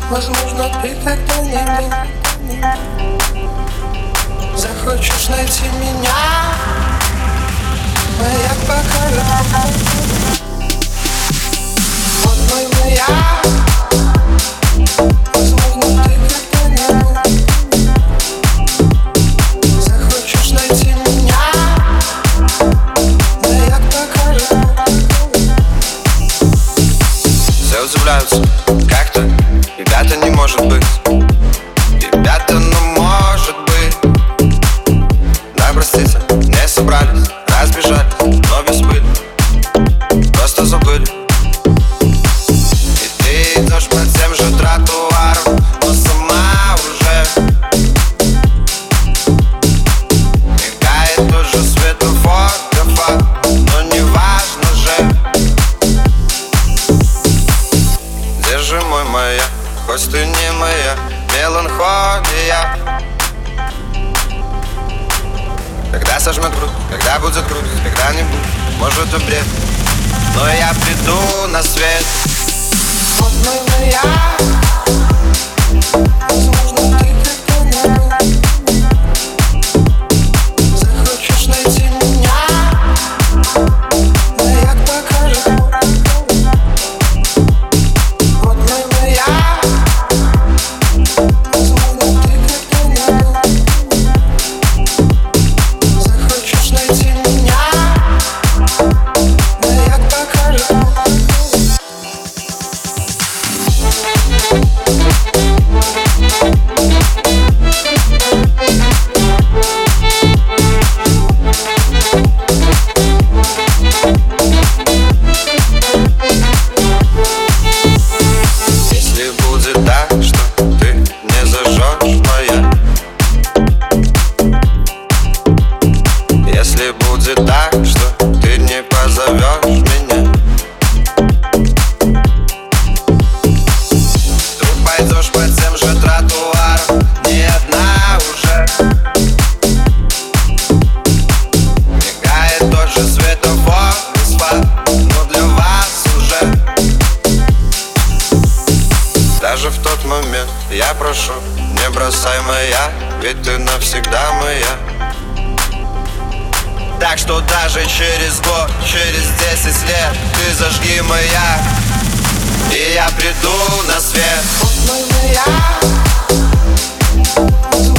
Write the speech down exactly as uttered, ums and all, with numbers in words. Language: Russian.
Возможно, ты когда-нибудь захочешь найти меня. Маяк покажет. Вот мой маяк. Возможно, ты когда-нибудь захочешь найти меня. Маяк покажет. Все удивляются, как так? Ребята, не может быть. Ребята, ну может быть. Да, простите, не собрались, разбежались, но без пыли. Просто забыли. И ты идешь по тем же тротуарам, но сама уже мигает тот же светофор, гафа, но не важно же. Держи мой маяк, хоть ты не моя меланхолия. Когда сожмет грудь, когда будет грусть, когда-нибудь, может и бред, но я приду на свет. Вот мой маяк. Возможно, ты когда-нибудь захочешь найти меня. Маяк покажет. Вот мой маяк. Возможно, ты когда-нибудь захочешь найти меня. Маяк покажет. Если будет так, что ты не зажжешь маяк, если будет так, что ты не позовешь меня, вдруг пойдешь по тем же тротуарам, не одна уже. Мигает тот же светофор, гаспа, но для вас уже. Даже в тот момент я прошу, не бросай моя, ведь ты навсегда моя. Так что даже через год, через десять лет ты зажги маяк, и я приду на свет. Вот мой маяк.